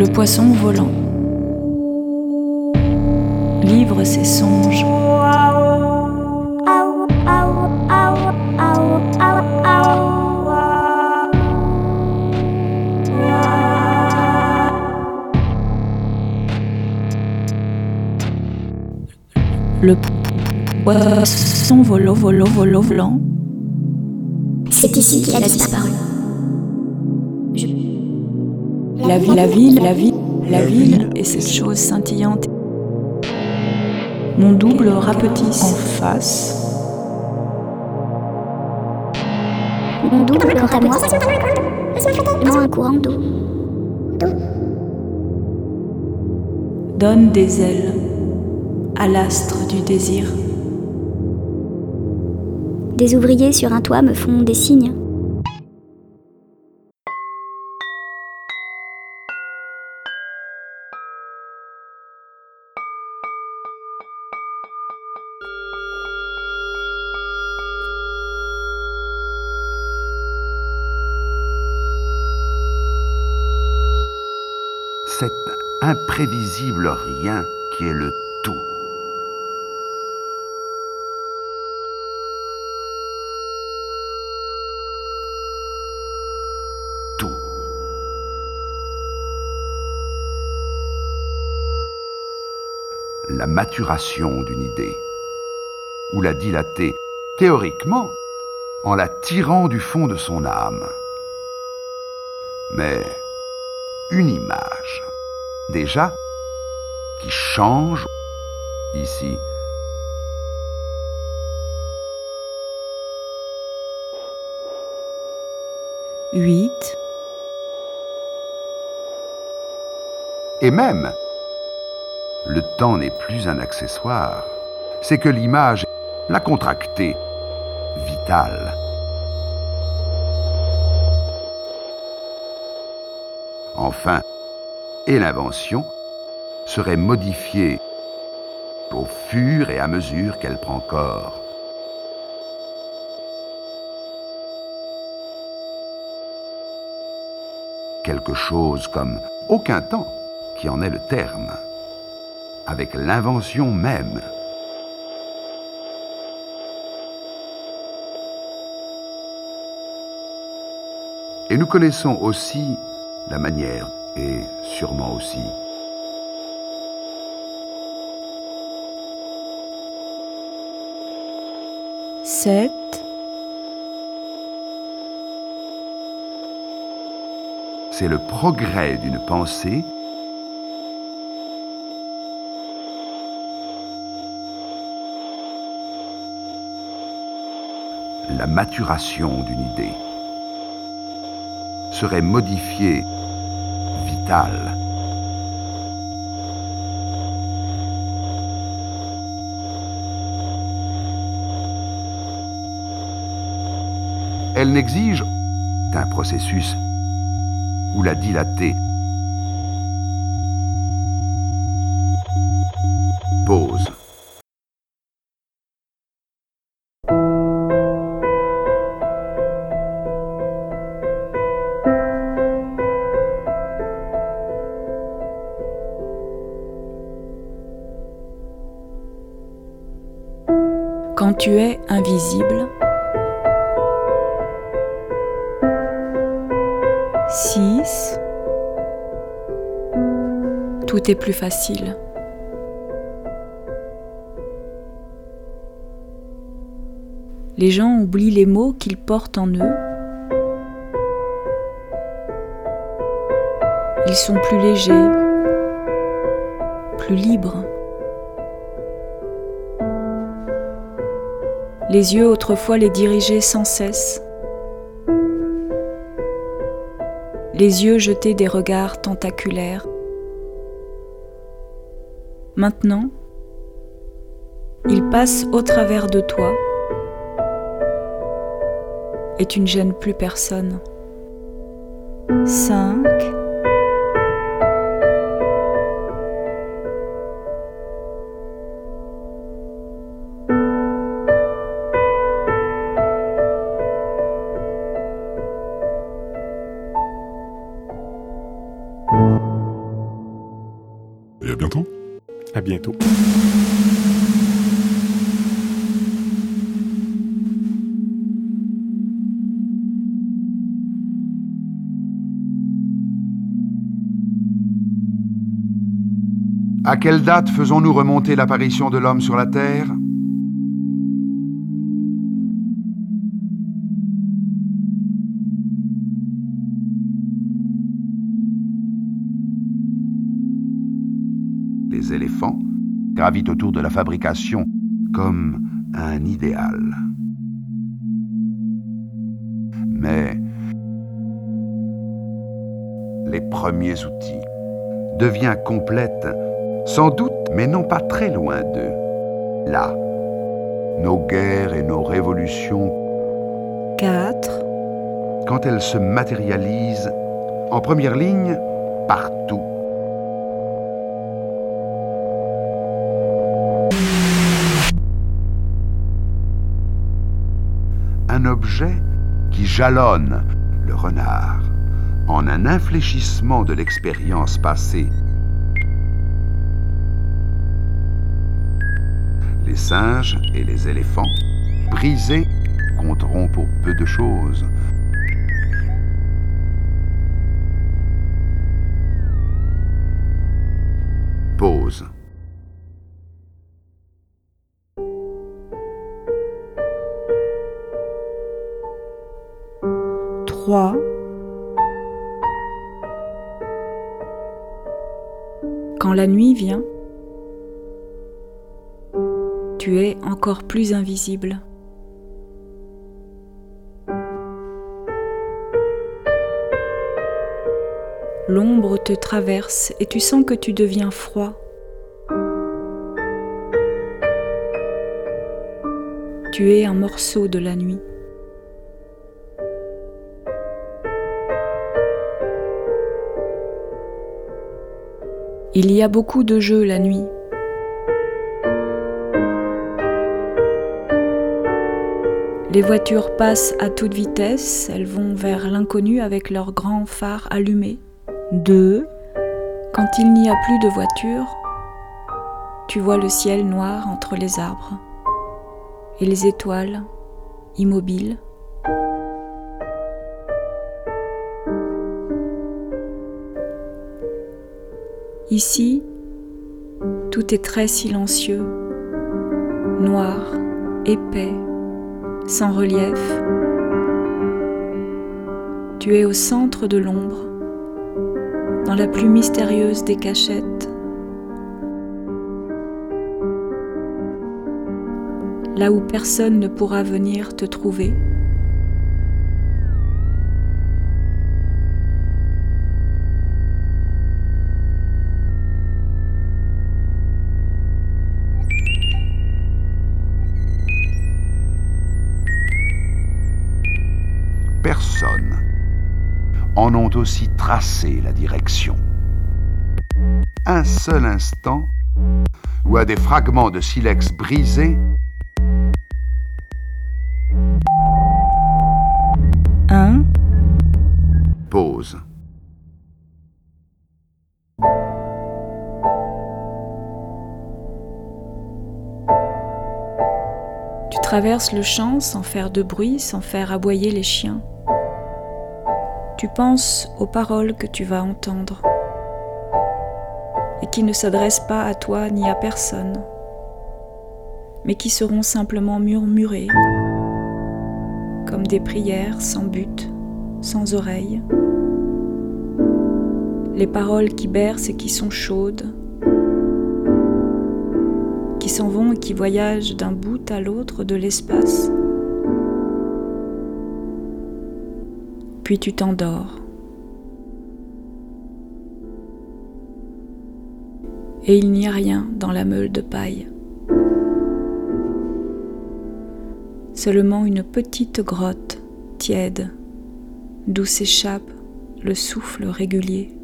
Le poisson volant livre ses songes. Le poisson volant. C'est ici qu'il a disparu. La ville et cette chose scintillante. Mon double rapetisse en face. Mon double, quant à moi, dans un courant d'eau. Donne des ailes à l'astre du désir. Des ouvriers sur un toit me font des signes. Cet imprévisible rien qui est le tout. Tout. La maturation d'une idée, ou la dilater, théoriquement, en la tirant du fond de son âme. Mais une image, déjà, qui change ici. Huit. Et même, le temps n'est plus un accessoire, c'est que l'image l'a contracté, vitale. Enfin, et l'invention serait modifiée au fur et à mesure qu'elle prend corps. Quelque chose comme aucun temps, qui en est le terme, avec l'invention même. Et nous connaissons aussi la manière, et sûrement aussi Sept. c'est le progrès d'une pensée la maturation d'une idée serait modifiée, vitale. Elle n'exige qu'un processus ou la dilater. Pause. Quand tu es invisible. 6. Tout est plus facile. Les gens oublient les mots qu'ils portent en eux. Ils sont plus légers, plus libres. Les yeux autrefois les dirigeaient sans cesse. Les yeux jetaient des regards tentaculaires. Maintenant, ils passent au travers de toi et tu ne gênes plus personne. 5. bientôt. À quelle date faisons-nous remonter l'apparition de l'homme sur la Terre ? Les éléphants gravitent autour de la fabrication comme un idéal. Mais les premiers outils deviennent complètes, sans doute, mais non pas très loin d'eux. Là, nos guerres et nos révolutions, 4, quand elles se matérialisent en première ligne partout. Un objet qui jalonne le renard en un infléchissement de l'expérience passée. Les singes et les éléphants, brisés, compteront pour peu de choses. Pause. Quand la nuit vient, tu es encore plus invisible. L'ombre te traverse et tu sens que tu deviens froid. Tu es un morceau de la nuit. Il y a beaucoup de jeux la nuit. Les voitures passent à toute vitesse, elles vont vers l'inconnu avec leurs grands phares allumés. 2. Quand il n'y a plus de voitures, tu vois le ciel noir entre les arbres et les étoiles immobiles. Ici, tout est très silencieux, noir, épais, sans relief. Tu es au centre de l'ombre, dans la plus mystérieuse des cachettes. Là où personne ne pourra venir te trouver. Personne en ont aussi tracé la direction. Un seul instant où à des fragments de silex brisés, 1. pause. Tu traverses le champ sans faire de bruit, sans faire aboyer les chiens. Tu penses aux paroles que tu vas entendre et qui ne s'adressent pas à toi ni à personne, mais qui seront simplement murmurées, comme des prières sans but, sans oreille. Les paroles qui bercent et qui sont chaudes, qui s'en vont et qui voyagent d'un bout à l'autre de l'espace. Puis tu t'endors. Et il n'y a rien dans la meule de paille. Seulement une petite grotte tiède, d'où s'échappe le souffle régulier.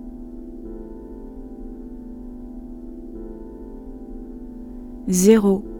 0.